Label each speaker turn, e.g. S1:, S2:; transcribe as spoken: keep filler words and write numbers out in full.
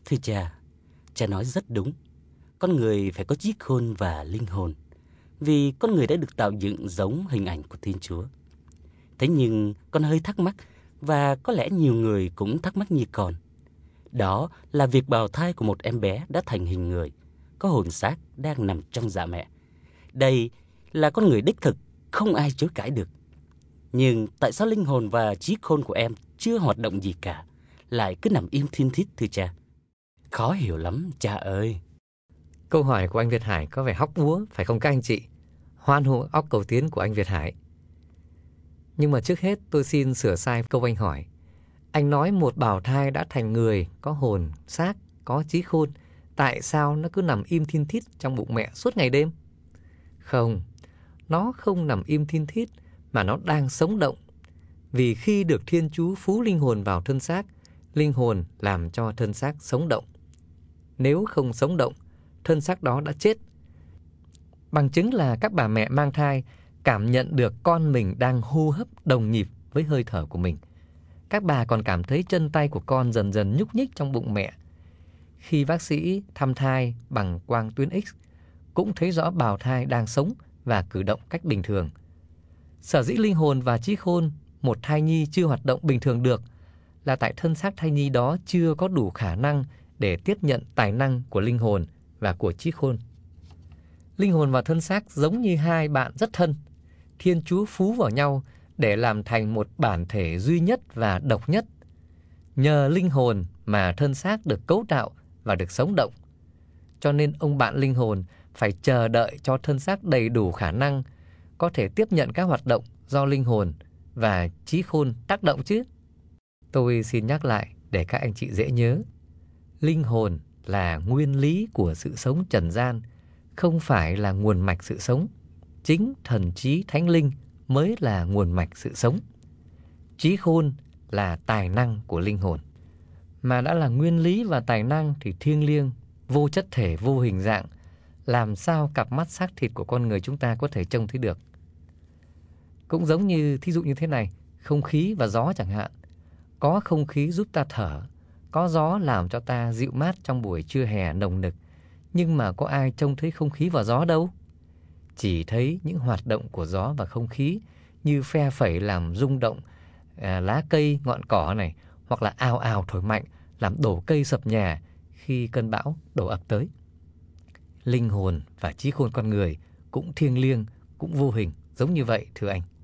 S1: Thưa cha, cha nói rất đúng. Con người phải có trí khôn và linh hồn, vì con người đã được tạo dựng giống hình ảnh của Thiên Chúa. Thế nhưng con hơi thắc mắc, và có lẽ nhiều người cũng thắc mắc như con. Đó là việc bào thai của một em bé đã thành hình người, có hồn xác đang nằm trong dạ mẹ. Đây là con người đích thực, không ai chối cãi được. Nhưng tại sao linh hồn và trí khôn của em chưa hoạt động gì cả, lại cứ nằm im thiên thít thưa cha? Khó hiểu lắm cha ơi.
S2: Câu hỏi của anh Việt Hải có vẻ hóc búa, phải không các anh chị? Hoan hô óc cầu tiến của anh Việt Hải. Nhưng mà trước hết tôi xin sửa sai câu anh hỏi. Anh nói một bào thai đã thành người, có hồn, xác, có trí khôn. Tại sao nó cứ nằm im thin thít trong bụng mẹ suốt ngày đêm? Không, nó không nằm im thin thít, mà nó đang sống động. Vì khi được Thiên Chúa phú linh hồn vào thân xác, linh hồn làm cho thân xác sống động. Nếu không sống động, thân xác đó đã chết. Bằng chứng là các bà mẹ mang thai cảm nhận được con mình đang hô hấp đồng nhịp với hơi thở của mình. Các bà còn cảm thấy chân tay của con dần dần nhúc nhích trong bụng mẹ. Khi bác sĩ thăm thai bằng quang tuyến X, cũng thấy rõ bào thai đang sống và cử động cách bình thường. Sở dĩ linh hồn và trí khôn một thai nhi chưa hoạt động bình thường được là tại thân xác thai nhi đó chưa có đủ khả năng để tiếp nhận tài năng của linh hồn và của trí khôn. Linh hồn và thân xác giống như hai bạn rất thân. Thiên Chúa phú vào nhau để làm thành một bản thể duy nhất và độc nhất. Nhờ linh hồn mà thân xác được cấu tạo và được sống động. Cho nên ông bạn linh hồn phải chờ đợi cho thân xác đầy đủ khả năng, có thể tiếp nhận các hoạt động do linh hồn và trí khôn tác động chứ. Tôi xin nhắc lại để các anh chị dễ nhớ. Linh hồn là nguyên lý của sự sống trần gian, không phải là nguồn mạch sự sống. Chính thần trí thánh linh mới là nguồn mạch sự sống. Trí khôn là tài năng của linh hồn. Mà đã là nguyên lý và tài năng thì thiêng liêng, vô chất thể, vô hình dạng, làm sao cặp mắt xác thịt của con người chúng ta có thể trông thấy được. Cũng giống như, thí dụ như thế này, không khí và gió chẳng hạn. Có không khí giúp ta thở, có gió làm cho ta dịu mát trong buổi trưa hè nồng nực. Nhưng mà có ai trông thấy không khí và gió đâu? Chỉ thấy những hoạt động của gió và không khí như phe phẩy làm rung động à, lá cây, ngọn cỏ này, hoặc là ào ào thổi mạnh làm đổ cây sập nhà khi cơn bão đổ ập tới. Linh hồn và trí khôn con người cũng thiêng liêng, cũng vô hình giống như vậy thưa anh.